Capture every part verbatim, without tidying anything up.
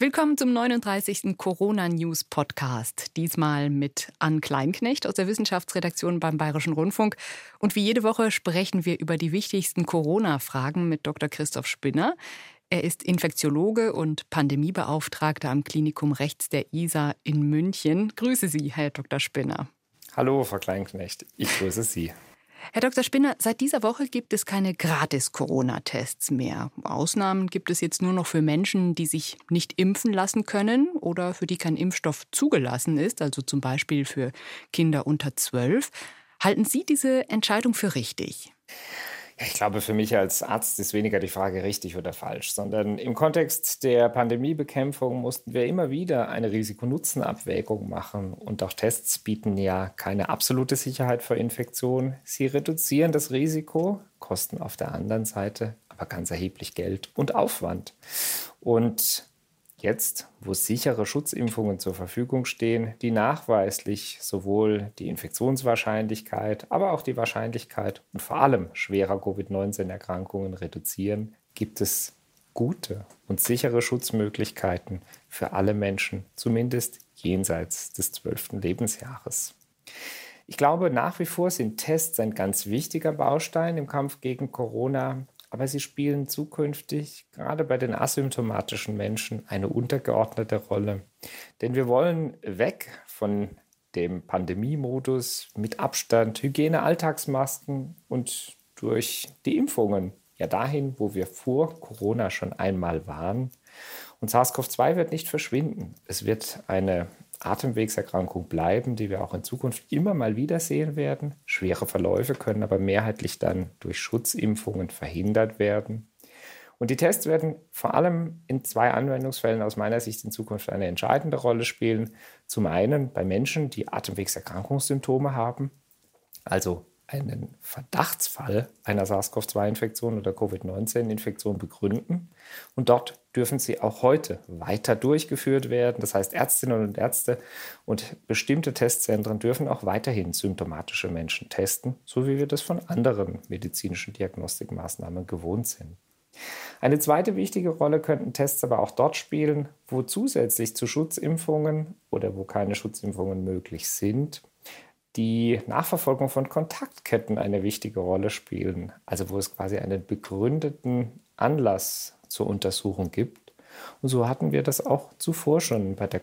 Willkommen zum neununddreißigsten Corona-News-Podcast. Diesmal mit Ann Kleinknecht aus der Wissenschaftsredaktion beim Bayerischen Rundfunk. Und wie jede Woche sprechen wir über die wichtigsten Corona-Fragen mit Doktor Christoph Spinner. Er ist Infektiologe und Pandemiebeauftragter am Klinikum Rechts der I S A in München. Grüße Sie, Herr Doktor Spinner. Hallo, Frau Kleinknecht. Ich grüße Sie. Herr Doktor Spinner, seit dieser Woche gibt es keine Gratis-Corona-Tests mehr. Ausnahmen gibt es jetzt nur noch für Menschen, die sich nicht impfen lassen können oder für die kein Impfstoff zugelassen ist, also zum Beispiel für Kinder unter zwölf. Halten Sie diese Entscheidung für richtig? Ja, ich glaube, für mich als Arzt ist weniger die Frage richtig oder falsch, sondern im Kontext der Pandemiebekämpfung mussten wir immer wieder eine Risiko-Nutzen-Abwägung machen. Und auch Tests bieten ja keine absolute Sicherheit vor Infektion. Sie reduzieren das Risiko, kosten auf der anderen Seite aber ganz erheblich Geld und Aufwand. Und jetzt, wo sichere Schutzimpfungen zur Verfügung stehen, die nachweislich sowohl die Infektionswahrscheinlichkeit, aber auch die Wahrscheinlichkeit und vor allem schwerer Covid neunzehn Erkrankungen reduzieren, gibt es gute und sichere Schutzmöglichkeiten für alle Menschen, zumindest jenseits des zwölften Lebensjahres. Ich glaube, nach wie vor sind Tests ein ganz wichtiger Baustein im Kampf gegen Corona. Aber sie spielen zukünftig gerade bei den asymptomatischen Menschen eine untergeordnete Rolle. Denn wir wollen weg von dem Pandemiemodus mit Abstand, Hygiene, Alltagsmasken und durch die Impfungen ja dahin, wo wir vor Corona schon einmal waren. Und SARS-C o V zwei wird nicht verschwinden. Es wird eine Atemwegserkrankung bleiben, die wir auch in Zukunft immer mal wieder sehen werden. Schwere Verläufe können aber mehrheitlich dann durch Schutzimpfungen verhindert werden. Und die Tests werden vor allem in zwei Anwendungsfällen aus meiner Sicht in Zukunft eine entscheidende Rolle spielen. Zum einen bei Menschen, die Atemwegserkrankungssymptome haben, also einen Verdachtsfall einer SARS-C o V zwei Infektion oder Covid neunzehn Infektion begründen. Und dort dürfen sie auch heute weiter durchgeführt werden. Das heißt, Ärztinnen und Ärzte und bestimmte Testzentren dürfen auch weiterhin symptomatische Menschen testen, so wie wir das von anderen medizinischen Diagnostikmaßnahmen gewohnt sind. Eine zweite wichtige Rolle könnten Tests aber auch dort spielen, wo zusätzlich zu Schutzimpfungen oder wo keine Schutzimpfungen möglich sind, die Nachverfolgung von Kontaktketten eine wichtige Rolle spielen, also wo es quasi einen begründeten Anlass zur Untersuchung gibt. Und so hatten wir das auch zuvor schon bei der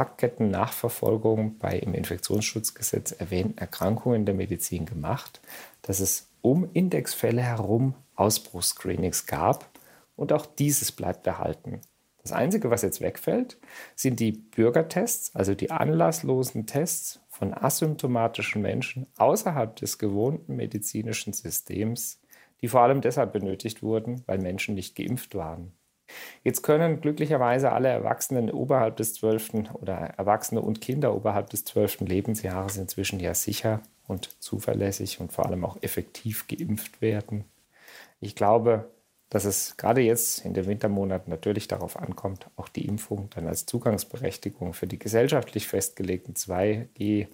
Kontaktketten-Nachverfolgung bei im Infektionsschutzgesetz erwähnten Erkrankungen der Medizin gemacht, dass es um Indexfälle herum Ausbruchsscreenings gab und auch dieses bleibt erhalten. Das Einzige, was jetzt wegfällt, sind die Bürgertests, also die anlasslosen Tests von asymptomatischen Menschen außerhalb des gewohnten medizinischen Systems, die vor allem deshalb benötigt wurden, weil Menschen nicht geimpft waren. Jetzt können glücklicherweise alle Erwachsenen oberhalb des zwölften oder Erwachsene und Kinder oberhalb des zwölften Lebensjahres inzwischen ja sicher und zuverlässig und vor allem auch effektiv geimpft werden. Ich glaube, dass es gerade jetzt in den Wintermonaten natürlich darauf ankommt, auch die Impfung dann als Zugangsberechtigung für die gesellschaftlich festgelegten zwei G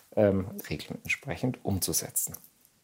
Regeln entsprechend umzusetzen.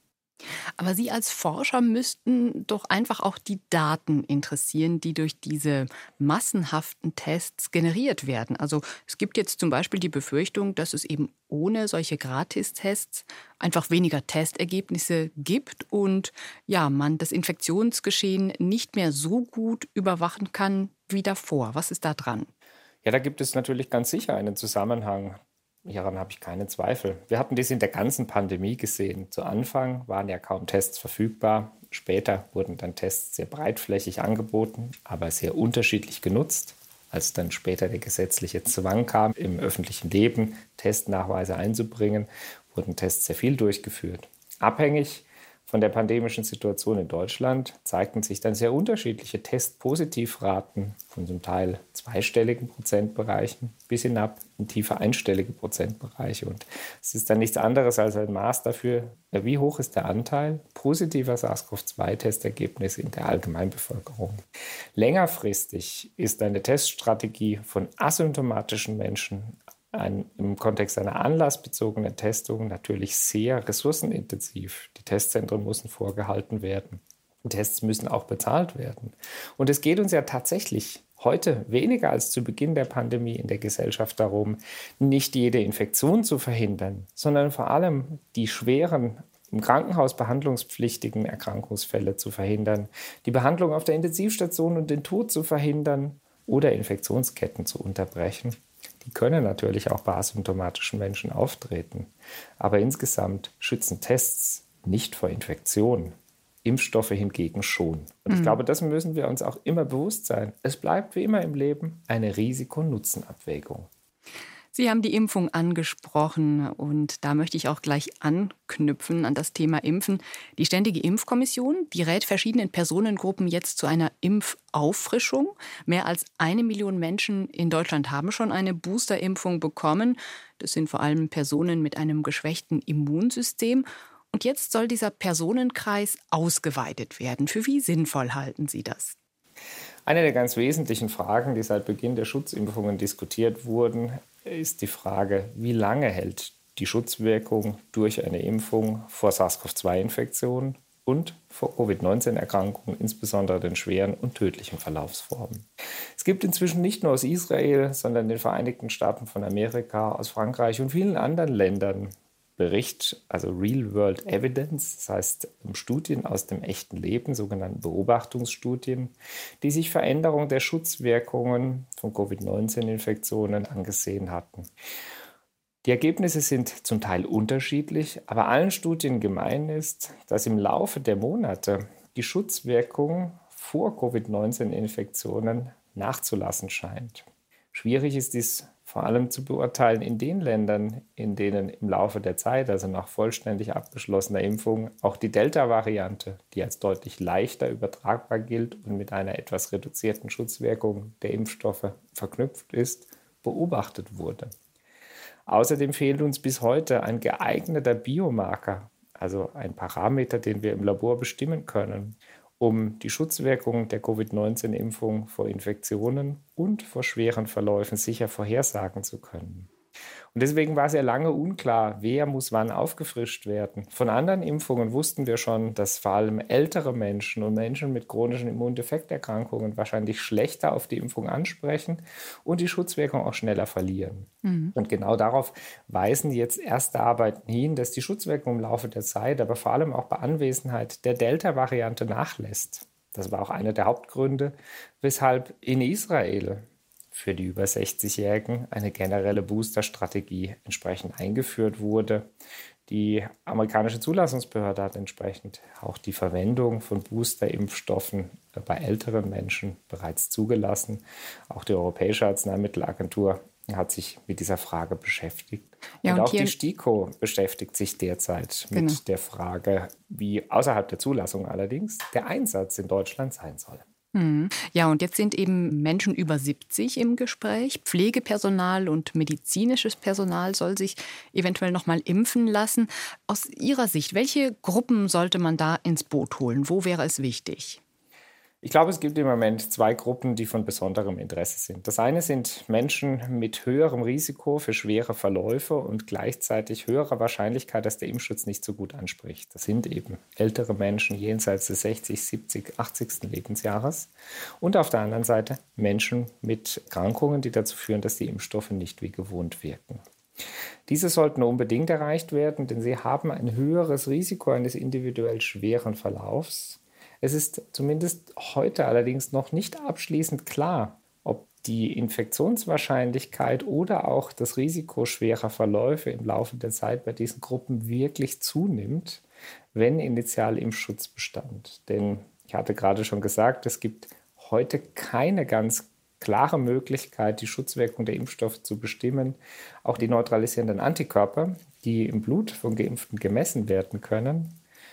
Aber Sie als Forscher müssten doch einfach auch die Daten interessieren, die durch diese massenhaften Tests generiert werden. Also es gibt jetzt zum Beispiel die Befürchtung, dass es eben ohne solche Gratistests einfach weniger Testergebnisse gibt und ja, man das Infektionsgeschehen nicht mehr so gut überwachen kann wie davor. Was ist da dran? Ja, da gibt es natürlich ganz sicher einen Zusammenhang. Hieran habe ich keine Zweifel. Wir hatten das in der ganzen Pandemie gesehen. Zu Anfang waren ja kaum Tests verfügbar. Später wurden dann Tests sehr breitflächig angeboten, aber sehr unterschiedlich genutzt. Als dann später der gesetzliche Zwang kam, im öffentlichen Leben Testnachweise einzubringen, wurden Tests sehr viel durchgeführt. Abhängig von der pandemischen Situation in Deutschland zeigten sich dann sehr unterschiedliche Testpositivraten von zum Teil zweistelligen Prozentbereichen bis hinab in tiefe einstellige Prozentbereiche. Und es ist dann nichts anderes als ein Maß dafür, wie hoch ist der Anteil positiver SARS-C o V zwei Testergebnisse in der Allgemeinbevölkerung. Längerfristig ist eine Teststrategie von asymptomatischen Menschen Ein, im Kontext einer anlassbezogenen Testung natürlich sehr ressourcenintensiv. Die Testzentren müssen vorgehalten werden. Die Tests müssen auch bezahlt werden. Und es geht uns ja tatsächlich heute weniger als zu Beginn der Pandemie in der Gesellschaft darum, nicht jede Infektion zu verhindern, sondern vor allem die schweren, im Krankenhaus behandlungspflichtigen Erkrankungsfälle zu verhindern, die Behandlung auf der Intensivstation und den Tod zu verhindern oder Infektionsketten zu unterbrechen. Die können natürlich auch bei asymptomatischen Menschen auftreten, aber insgesamt schützen Tests nicht vor Infektionen. Impfstoffe hingegen schon. Und ich mhm. glaube, das müssen wir uns auch immer bewusst sein. Es bleibt wie immer im Leben eine Risiko-Nutzen-Abwägung. Sie haben die Impfung angesprochen und da möchte ich auch gleich anknüpfen an das Thema Impfen. Die Ständige Impfkommission, die rät verschiedenen Personengruppen jetzt zu einer Impfauffrischung. Mehr als eine Million Menschen in Deutschland haben schon eine Boosterimpfung bekommen. Das sind vor allem Personen mit einem geschwächten Immunsystem. Und jetzt soll dieser Personenkreis ausgeweitet werden. Für wie sinnvoll halten Sie das? Eine der ganz wesentlichen Fragen, die seit Beginn der Schutzimpfungen diskutiert wurden, ist die Frage, wie lange hält die Schutzwirkung durch eine Impfung vor SARS-C o V zwei Infektionen und vor Covid neunzehn Erkrankungen, insbesondere den schweren und tödlichen Verlaufsformen. Es gibt inzwischen nicht nur aus Israel, sondern in den Vereinigten Staaten von Amerika, aus Frankreich und vielen anderen Ländern Bericht, also Real-World Evidence, das heißt Studien aus dem echten Leben, sogenannte Beobachtungsstudien, die sich Veränderung der Schutzwirkungen von Covid neunzehn Infektionen angesehen hatten. Die Ergebnisse sind zum Teil unterschiedlich, aber allen Studien gemein ist, dass im Laufe der Monate die Schutzwirkung vor Covid neunzehn Infektionen nachzulassen scheint. Schwierig ist dies vor allem zu beurteilen in den Ländern, in denen im Laufe der Zeit, also nach vollständig abgeschlossener Impfung, auch die Delta-Variante, die als deutlich leichter übertragbar gilt und mit einer etwas reduzierten Schutzwirkung der Impfstoffe verknüpft ist, beobachtet wurde. Außerdem fehlt uns bis heute ein geeigneter Biomarker, also ein Parameter, den wir im Labor bestimmen können, um die Schutzwirkung der Covid neunzehn Impfung vor Infektionen und vor schweren Verläufen sicher vorhersagen zu können. Und deswegen war sehr lange unklar, wer muss wann aufgefrischt werden. Von anderen Impfungen wussten wir schon, dass vor allem ältere Menschen und Menschen mit chronischen Immundefekterkrankungen wahrscheinlich schlechter auf die Impfung ansprechen und die Schutzwirkung auch schneller verlieren. Mhm. Und genau darauf weisen jetzt erste Arbeiten hin, dass die Schutzwirkung im Laufe der Zeit, aber vor allem auch bei Anwesenheit der Delta-Variante nachlässt. Das war auch einer der Hauptgründe, weshalb in Israel für die über sechzigjährigen eine generelle Booster-Strategie entsprechend eingeführt wurde. Die amerikanische Zulassungsbehörde hat entsprechend auch die Verwendung von Booster-Impfstoffen bei älteren Menschen bereits zugelassen. Auch die Europäische Arzneimittelagentur hat sich mit dieser Frage beschäftigt. Ja, und, und auch die STIKO beschäftigt sich derzeit genau. mit der Frage, wie außerhalb der Zulassung allerdings der Einsatz in Deutschland sein soll. Ja, und jetzt sind eben Menschen über siebzig im Gespräch. Pflegepersonal und medizinisches Personal soll sich eventuell noch mal impfen lassen. Aus Ihrer Sicht, welche Gruppen sollte man da ins Boot holen? Wo wäre es wichtig? Ich glaube, es gibt im Moment zwei Gruppen, die von besonderem Interesse sind. Das eine sind Menschen mit höherem Risiko für schwere Verläufe und gleichzeitig höherer Wahrscheinlichkeit, dass der Impfschutz nicht so gut anspricht. Das sind eben ältere Menschen jenseits des sechzig, siebzig, achtzigsten Lebensjahres. Und auf der anderen Seite Menschen mit Erkrankungen, die dazu führen, dass die Impfstoffe nicht wie gewohnt wirken. Diese sollten unbedingt erreicht werden, denn sie haben ein höheres Risiko eines individuell schweren Verlaufs. Es ist zumindest heute allerdings noch nicht abschließend klar, ob die Infektionswahrscheinlichkeit oder auch das Risiko schwerer Verläufe im Laufe der Zeit bei diesen Gruppen wirklich zunimmt, wenn initial Impfschutz bestand. Denn ich hatte gerade schon gesagt, es gibt heute keine ganz klare Möglichkeit, die Schutzwirkung der Impfstoffe zu bestimmen. Auch die neutralisierenden Antikörper, die im Blut von Geimpften gemessen werden können,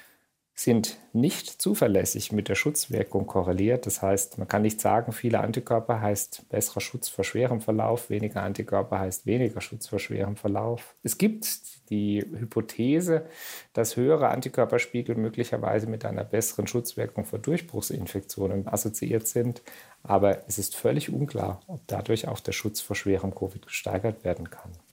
sind nicht zuverlässig mit der Schutzwirkung korreliert. Das heißt, man kann nicht sagen, viele Antikörper heißt besserer Schutz vor schwerem Verlauf, weniger Antikörper heißt weniger Schutz vor schwerem Verlauf. Es gibt die Hypothese, dass höhere Antikörperspiegel möglicherweise mit einer besseren Schutzwirkung vor Durchbruchsinfektionen assoziiert sind, aber es ist völlig unklar, ob dadurch auch der Schutz vor schwerem Covid gesteigert werden kann.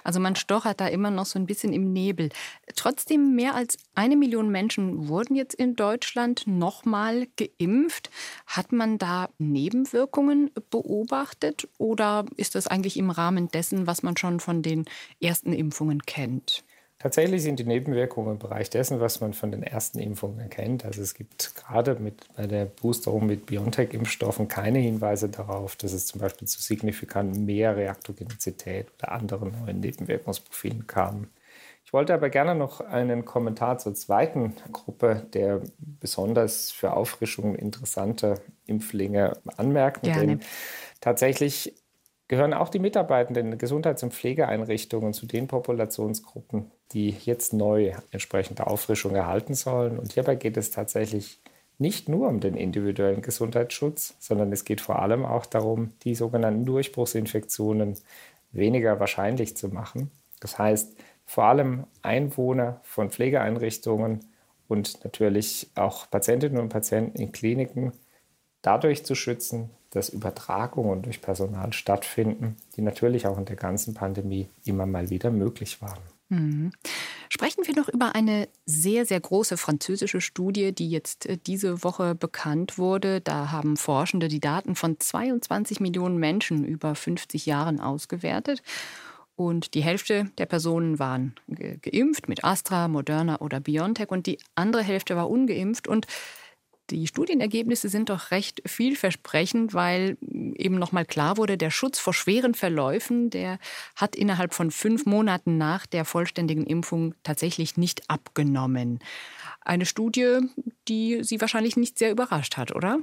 Also man stochert da immer noch so ein bisschen im Nebel. Trotzdem, mehr als eine Million Menschen wurden jetzt in Deutschland nochmal geimpft. Hat man da Nebenwirkungen beobachtet oder ist das eigentlich im Rahmen dessen, was man schon von den ersten Impfungen kennt? Tatsächlich sind die Nebenwirkungen im Bereich dessen, was man von den ersten Impfungen kennt. Also es gibt gerade mit, bei der Boosterung mit BioNTech-Impfstoffen keine Hinweise darauf, dass es zum Beispiel zu signifikant mehr Reaktogenizität oder anderen neuen Nebenwirkungsprofilen kam. Ich wollte aber gerne noch einen Kommentar zur zweiten Gruppe der besonders für Auffrischungen interessante Impflinge anmerken. Gerne. Denn tatsächlich gehören auch die Mitarbeitenden in Gesundheits- und Pflegeeinrichtungen zu den Populationsgruppen, die jetzt neu entsprechende Auffrischung erhalten sollen. Und hierbei geht es tatsächlich nicht nur um den individuellen Gesundheitsschutz, sondern es geht vor allem auch darum, die sogenannten Durchbruchsinfektionen weniger wahrscheinlich zu machen. Das heißt, vor allem Einwohner von Pflegeeinrichtungen und natürlich auch Patientinnen und Patienten in Kliniken dadurch zu schützen, dass Übertragungen durch Personal stattfinden, die natürlich auch in der ganzen Pandemie immer mal wieder möglich waren. Mhm. Sprechen wir noch über eine sehr, sehr große französische Studie, die jetzt diese Woche bekannt wurde. Da haben Forschende die Daten von zweiundzwanzig Millionen Menschen über fünfzig Jahren ausgewertet. Und die Hälfte der Personen waren ge- geimpft mit Astra, Moderna oder BioNTech und die andere Hälfte war ungeimpft. Und die Studienergebnisse sind doch recht vielversprechend, weil eben nochmal klar wurde, der Schutz vor schweren Verläufen, der hat innerhalb von fünf Monaten nach der vollständigen Impfung tatsächlich nicht abgenommen. Eine Studie, die Sie wahrscheinlich nicht sehr überrascht hat, oder?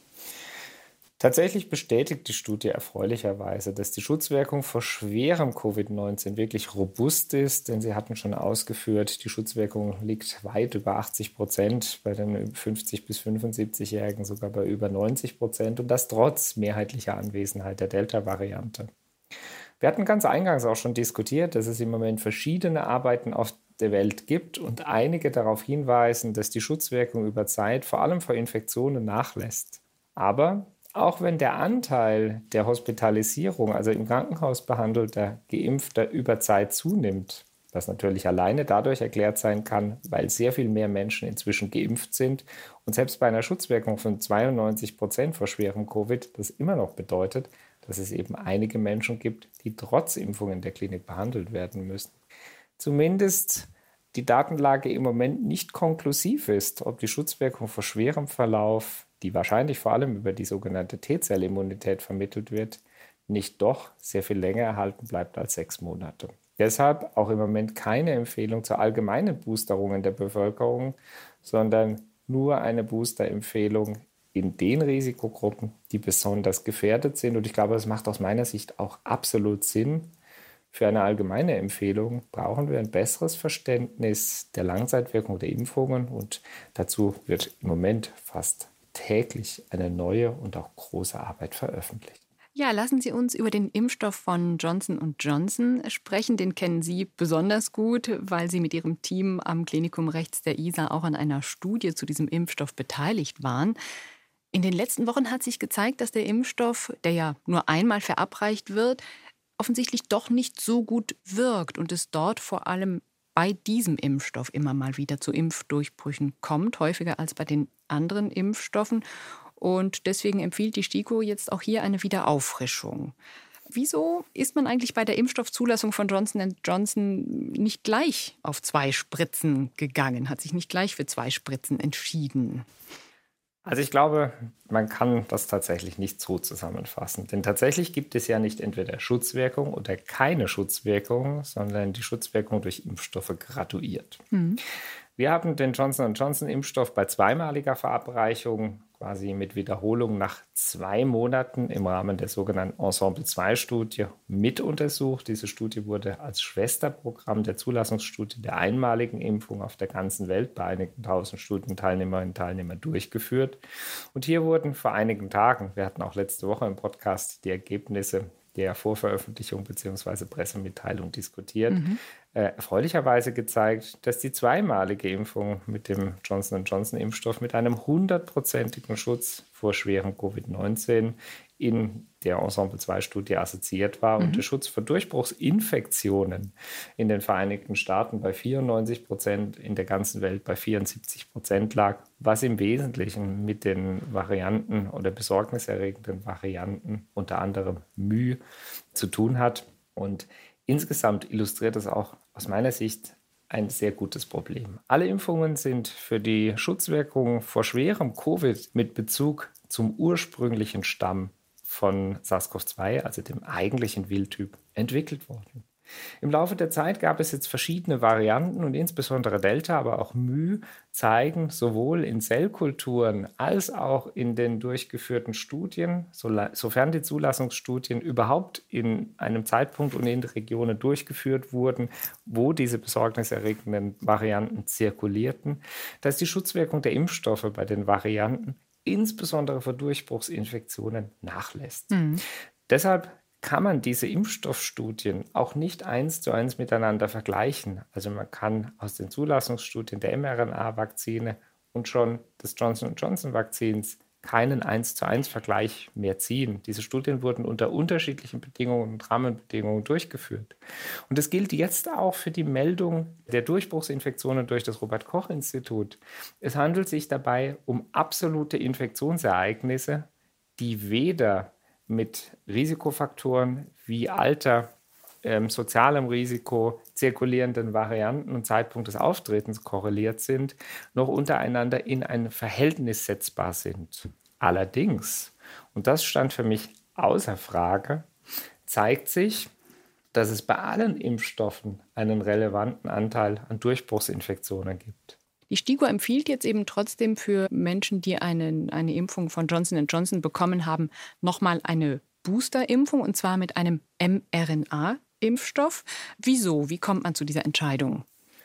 Tatsächlich bestätigt die Studie erfreulicherweise, dass die Schutzwirkung vor schwerem Covid neunzehn wirklich robust ist, denn sie hatten schon ausgeführt, die Schutzwirkung liegt weit über achtzig Prozent, bei den fünfzig- bis fünfundsiebzig-Jährigen sogar bei über neunzig Prozent und das trotz mehrheitlicher Anwesenheit der Delta-Variante. Wir hatten ganz eingangs auch schon diskutiert, dass es im Moment verschiedene Arbeiten auf der Welt gibt und einige darauf hinweisen, dass die Schutzwirkung über Zeit vor allem vor Infektionen nachlässt. Aber auch wenn der Anteil der Hospitalisierung, also im Krankenhaus behandelter Geimpfter, über Zeit zunimmt, was natürlich alleine dadurch erklärt sein kann, weil sehr viel mehr Menschen inzwischen geimpft sind und selbst bei einer Schutzwirkung von zweiundneunzig Prozent vor schwerem Covid das immer noch bedeutet, dass es eben einige Menschen gibt, die trotz Impfung in der Klinik behandelt werden müssen. Zumindest die Datenlage im Moment nicht konklusiv ist, ob die Schutzwirkung vor schwerem Verlauf, die wahrscheinlich vor allem über die sogenannte T-Zellimmunität vermittelt wird, nicht doch sehr viel länger erhalten bleibt als sechs Monate. Deshalb auch im Moment keine Empfehlung zur allgemeinen Boosterung in der Bevölkerung, sondern nur eine Boosterempfehlung in den Risikogruppen, die besonders gefährdet sind. Und ich glaube, das macht aus meiner Sicht auch absolut Sinn. Für eine allgemeine Empfehlung brauchen wir ein besseres Verständnis der Langzeitwirkung der Impfungen und dazu wird im Moment fast täglich eine neue und auch große Arbeit veröffentlicht. Ja, lassen Sie uns über den Impfstoff von Johnson und Johnson sprechen. Den kennen Sie besonders gut, weil Sie mit Ihrem Team am Klinikum rechts der I S A auch an einer Studie zu diesem Impfstoff beteiligt waren. In den letzten Wochen hat sich gezeigt, dass der Impfstoff, der ja nur einmal verabreicht wird, offensichtlich doch nicht so gut wirkt und es dort vor allem bei diesem Impfstoff immer mal wieder zu Impfdurchbrüchen kommt, häufiger als bei den anderen Impfstoffen. Und deswegen empfiehlt die STIKO jetzt auch hier eine Wiederauffrischung. Wieso ist man eigentlich bei der Impfstoffzulassung von Johnson und Johnson nicht gleich auf zwei Spritzen gegangen, hat sich nicht gleich für zwei Spritzen entschieden? Also ich glaube, man kann das tatsächlich nicht so zusammenfassen. Denn tatsächlich gibt es ja nicht entweder Schutzwirkung oder keine Schutzwirkung, sondern die Schutzwirkung durch Impfstoffe graduiert. Mhm. Wir haben den Johnson und Johnson-Impfstoff bei zweimaliger Verabreichung quasi mit Wiederholung nach zwei Monaten im Rahmen der sogenannten Ensemble zwei Studie mit untersucht. Diese Studie wurde als Schwesterprogramm der Zulassungsstudie der einmaligen Impfung auf der ganzen Welt bei einigen tausend Studienteilnehmerinnen und Teilnehmern durchgeführt. Und hier wurden vor einigen Tagen, wir hatten auch letzte Woche im Podcast die Ergebnisse der Vorveröffentlichung bzw. Pressemitteilung diskutiert, mhm. äh, erfreulicherweise gezeigt, dass die zweimalige Impfung mit dem Johnson und Johnson Impfstoff mit einem hundertprozentigen Schutz vor schwerem Covid neunzehn in der Ensemble zwei Studie assoziiert war und mhm. der Schutz vor Durchbruchsinfektionen in den Vereinigten Staaten bei vierundneunzig Prozent, in der ganzen Welt bei vierundsiebzig Prozent lag, was im Wesentlichen mit den Varianten oder besorgniserregenden Varianten, unter anderem Mu, zu tun hat. Und insgesamt illustriert es auch aus meiner Sicht ein sehr gutes Problem. Alle Impfungen sind für die Schutzwirkung vor schwerem Covid mit Bezug zum ursprünglichen Stamm von SARS-CoV zwei, also dem eigentlichen Wildtyp, entwickelt worden. Im Laufe der Zeit gab es jetzt verschiedene Varianten und insbesondere Delta, aber auch Mu zeigen sowohl in Zellkulturen als auch in den durchgeführten Studien, sofern die Zulassungsstudien überhaupt in einem Zeitpunkt und in Regionen durchgeführt wurden, wo diese besorgniserregenden Varianten zirkulierten, dass die Schutzwirkung der Impfstoffe bei den Varianten insbesondere vor Durchbruchsinfektionen nachlässt. Mhm. Deshalb kann man diese Impfstoffstudien auch nicht eins zu eins miteinander vergleichen. Also man kann aus den Zulassungsstudien der mRNA-Vakzine und schon des Johnson und Johnson-Vakzins keinen eins zu eins Vergleich mehr ziehen. Diese Studien wurden unter unterschiedlichen Bedingungen und Rahmenbedingungen durchgeführt. Und das gilt jetzt auch für die Meldung der Durchbruchsinfektionen durch das Robert-Koch-Institut. Es handelt sich dabei um absolute Infektionsereignisse, die weder mit Risikofaktoren wie Alter, ähm, sozialem Risiko, zirkulierenden Varianten und Zeitpunkt des Auftretens korreliert sind, noch untereinander in ein Verhältnis setzbar sind. Allerdings, und das stand für mich außer Frage, zeigt sich, dass es bei allen Impfstoffen einen relevanten Anteil an Durchbruchsinfektionen gibt. Die STIKO empfiehlt jetzt eben trotzdem für Menschen, die eine, eine Impfung von Johnson und Johnson bekommen haben, nochmal eine Boosterimpfung, und zwar mit einem mRNA-Impfstoff. Wieso? Wie kommt man zu dieser Entscheidung?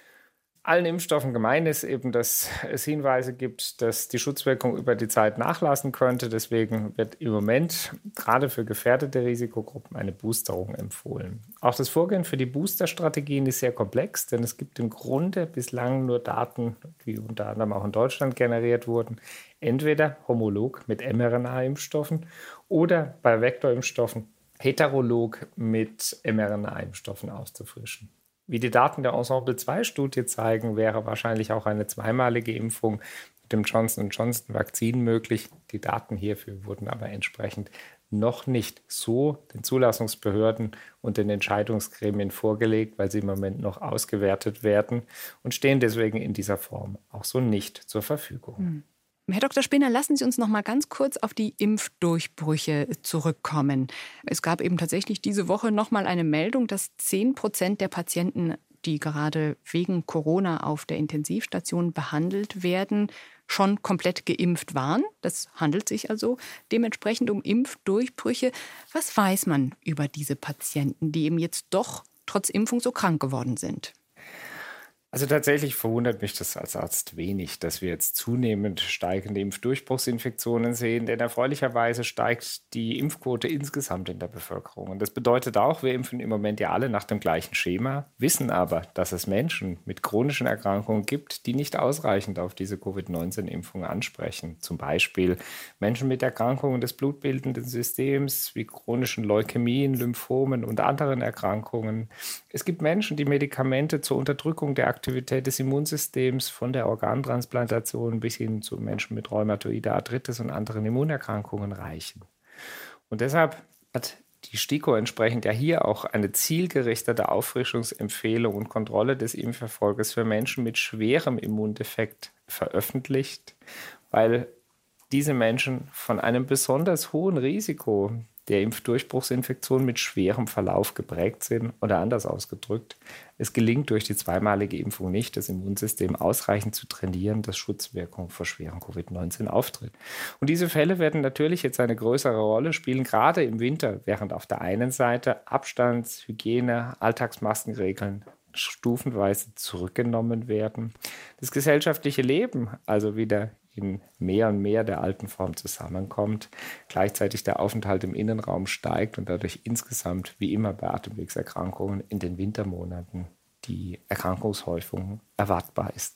Allen Impfstoffen gemein ist eben, dass es Hinweise gibt, dass die Schutzwirkung über die Zeit nachlassen könnte. Deswegen wird im Moment gerade für gefährdete Risikogruppen eine Boosterung empfohlen. Auch das Vorgehen für die Boosterstrategien ist sehr komplex, denn es gibt im Grunde bislang nur Daten, die unter anderem auch in Deutschland generiert wurden, entweder homolog mit mRNA-Impfstoffen oder bei Vektorimpfstoffen heterolog mit mRNA-Impfstoffen auszufrischen. Wie die Daten der Ensemble zwei Studie zeigen, wäre wahrscheinlich auch eine zweimalige Impfung mit dem Johnson und Johnson Vakzin möglich. Die Daten hierfür wurden aber entsprechend noch nicht so den Zulassungsbehörden und den Entscheidungsgremien vorgelegt, weil sie im Moment noch ausgewertet werden und stehen deswegen in dieser Form auch so nicht zur Verfügung. Hm. Herr Doktor Spinner, lassen Sie uns noch mal ganz kurz auf die Impfdurchbrüche zurückkommen. Es gab eben tatsächlich diese Woche noch mal eine Meldung, dass zehn Prozent der Patienten, die gerade wegen Corona auf der Intensivstation behandelt werden, schon komplett geimpft waren. Das handelt sich also dementsprechend um Impfdurchbrüche. Was weiß man über diese Patienten, die eben jetzt doch trotz Impfung so krank geworden sind? Also tatsächlich verwundert mich das als Arzt wenig, dass wir jetzt zunehmend steigende Impfdurchbruchsinfektionen sehen, denn erfreulicherweise steigt die Impfquote insgesamt in der Bevölkerung. Und das bedeutet auch, wir impfen im Moment ja alle nach dem gleichen Schema, wissen aber, dass es Menschen mit chronischen Erkrankungen gibt, die nicht ausreichend auf diese Covid neunzehn Impfung ansprechen. Zum Beispiel Menschen mit Erkrankungen des blutbildenden Systems wie chronischen Leukämien, Lymphomen und anderen Erkrankungen. Es gibt Menschen, die Medikamente zur Unterdrückung der Aktivität des Immunsystems von der Organtransplantation bis hin zu Menschen mit rheumatoider Arthritis und anderen Immunerkrankungen reichen. Und deshalb hat die STIKO entsprechend ja hier auch eine zielgerichtete Auffrischungsempfehlung und Kontrolle des Impferfolges für Menschen mit schwerem Immundefekt veröffentlicht, weil diese Menschen von einem besonders hohen Risiko der Impfdurchbruchsinfektion mit schwerem Verlauf geprägt sind oder anders ausgedrückt. Es gelingt durch die zweimalige Impfung nicht, das Immunsystem ausreichend zu trainieren, dass Schutzwirkung vor schwerem Covid neunzehn auftritt. Und diese Fälle werden natürlich jetzt eine größere Rolle spielen, gerade im Winter, während auf der einen Seite Abstands-, Hygiene-, Alltagsmaskenregeln stufenweise zurückgenommen werden. Das gesellschaftliche Leben also wieder in mehr und mehr der alten Form zusammenkommt, gleichzeitig der Aufenthalt im Innenraum steigt und dadurch insgesamt, wie immer bei Atemwegserkrankungen, in den Wintermonaten die Erkrankungshäufung erwartbar ist.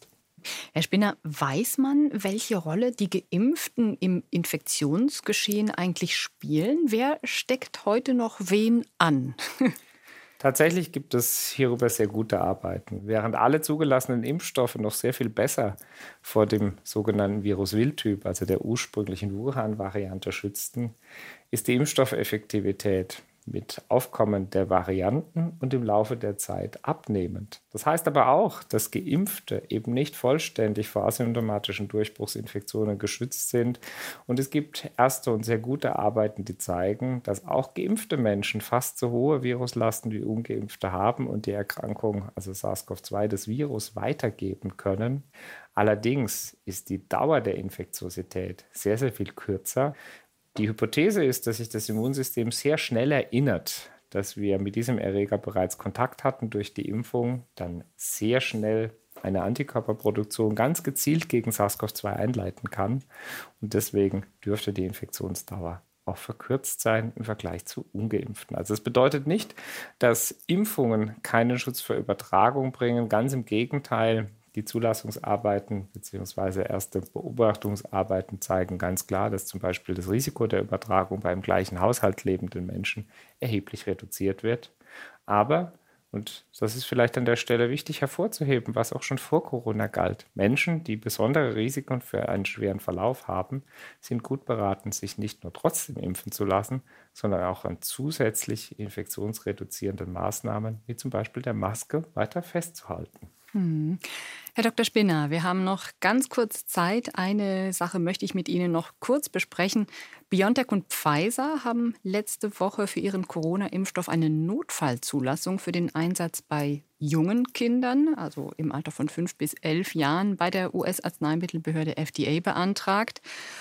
Herr Spinner, weiß man, welche Rolle die Geimpften im Infektionsgeschehen eigentlich spielen? Wer steckt heute noch wen an? Tatsächlich gibt es hierüber sehr gute Arbeiten. Während alle zugelassenen Impfstoffe noch sehr viel besser vor dem sogenannten Virus-Wildtyp, also der ursprünglichen Wuhan-Variante, schützten, ist die Impfstoffeffektivität mit Aufkommen der Varianten und im Laufe der Zeit abnehmend. Das heißt aber auch, dass Geimpfte eben nicht vollständig vor asymptomatischen Durchbruchsinfektionen geschützt sind. Und es gibt erste und sehr gute Arbeiten, die zeigen, dass auch geimpfte Menschen fast so hohe Viruslasten wie ungeimpfte haben und die Erkrankung, also SARS-C o V zwei, des Virus weitergeben können. Allerdings ist die Dauer der Infektiosität sehr, sehr viel kürzer. Die Hypothese ist, dass sich das Immunsystem sehr schnell erinnert, dass wir mit diesem Erreger bereits Kontakt hatten durch die Impfung, dann sehr schnell eine Antikörperproduktion ganz gezielt gegen SARS-C o V zwei einleiten kann. Und deswegen dürfte die Infektionsdauer auch verkürzt sein im Vergleich zu Ungeimpften. Also es bedeutet nicht, dass Impfungen keinen Schutz vor Übertragung bringen. Ganz im Gegenteil. Die Zulassungsarbeiten bzw. erste Beobachtungsarbeiten zeigen ganz klar, dass zum Beispiel das Risiko der Übertragung beim gleichen Haushalt lebenden Menschen erheblich reduziert wird. Aber, und das ist vielleicht an der Stelle wichtig hervorzuheben, was auch schon vor Corona galt, Menschen, die besondere Risiken für einen schweren Verlauf haben, sind gut beraten, sich nicht nur trotzdem impfen zu lassen, sondern auch an zusätzlich infektionsreduzierenden Maßnahmen, wie zum Beispiel der Maske, weiter festzuhalten. Hm. Herr Doktor Spinner, wir haben noch ganz kurz Zeit. Eine Sache möchte ich mit Ihnen noch kurz besprechen. BioNTech und Pfizer haben letzte Woche für ihren Corona-Impfstoff eine Notfallzulassung für den Einsatz bei jungen Kindern, also im Alter von fünf bis elf Jahren, bei der U S-Arzneimittelbehörde F D A beantragt.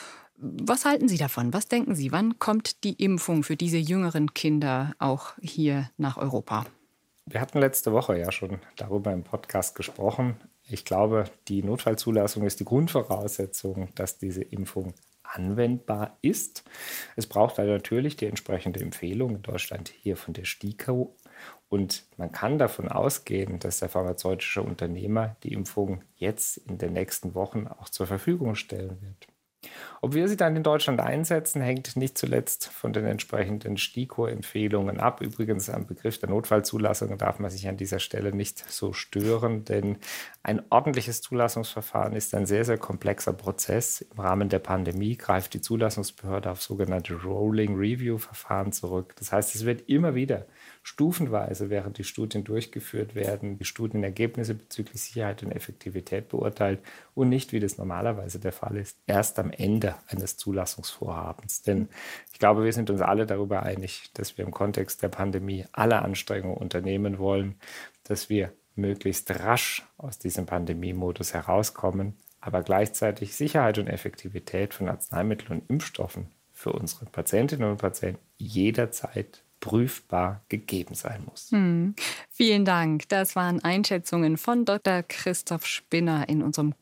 Was halten Sie davon? Was denken Sie? Wann kommt die Impfung für diese jüngeren Kinder auch hier nach Europa? Wir hatten letzte Woche ja schon darüber im Podcast gesprochen. Ich glaube, die Notfallzulassung ist die Grundvoraussetzung, dass diese Impfung anwendbar ist. Es braucht also natürlich die entsprechende Empfehlung in Deutschland hier von der STIKO. Und man kann davon ausgehen, dass der pharmazeutische Unternehmer die Impfung jetzt in den nächsten Wochen auch zur Verfügung stellen wird. Ob wir sie dann in Deutschland einsetzen, hängt nicht zuletzt von den entsprechenden STIKO-Empfehlungen ab. Übrigens am Begriff der Notfallzulassung darf man sich an dieser Stelle nicht so stören, denn ein ordentliches Zulassungsverfahren ist ein sehr, sehr komplexer Prozess. Im Rahmen der Pandemie greift die Zulassungsbehörde auf sogenannte Rolling Review-Verfahren zurück. Das heißt, es wird immer wieder stufenweise, während die Studien durchgeführt werden, die Studienergebnisse bezüglich Sicherheit und Effektivität beurteilt und nicht, wie das normalerweise der Fall ist, erst am Ende eines Zulassungsvorhabens. Denn ich glaube, wir sind uns alle darüber einig, dass wir im Kontext der Pandemie alle Anstrengungen unternehmen wollen, dass wir möglichst rasch aus diesem Pandemiemodus herauskommen, aber gleichzeitig Sicherheit und Effektivität von Arzneimitteln und Impfstoffen für unsere Patientinnen und Patienten jederzeit prüfbar gegeben sein muss. Hm. Vielen Dank. Das waren Einschätzungen von Doktor Christoph Spinner in unserem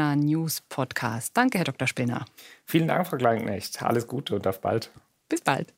Corona-News-Podcast. Danke, Herr Doktor Spinner. Vielen Dank, Frau Kleinknecht. Alles Gute und auf bald. Bis bald.